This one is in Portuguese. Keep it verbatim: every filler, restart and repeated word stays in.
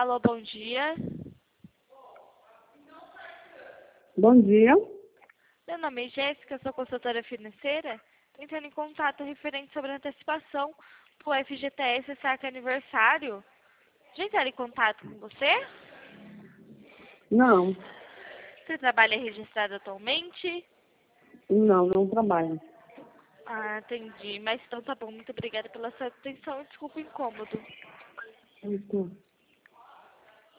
Alô, bom dia. Bom dia. Meu nome é Jéssica, sou consultora financeira. Tô entrando em contato referente sobre a antecipação pro F G T S Saque Aniversário. Já entraram em contato com você? Não, Você trabalha registrado atualmente? não, não trabalho. Ah, entendi. Mas então tá bom. Muito obrigada pela sua atenção e desculpa o incômodo. Então.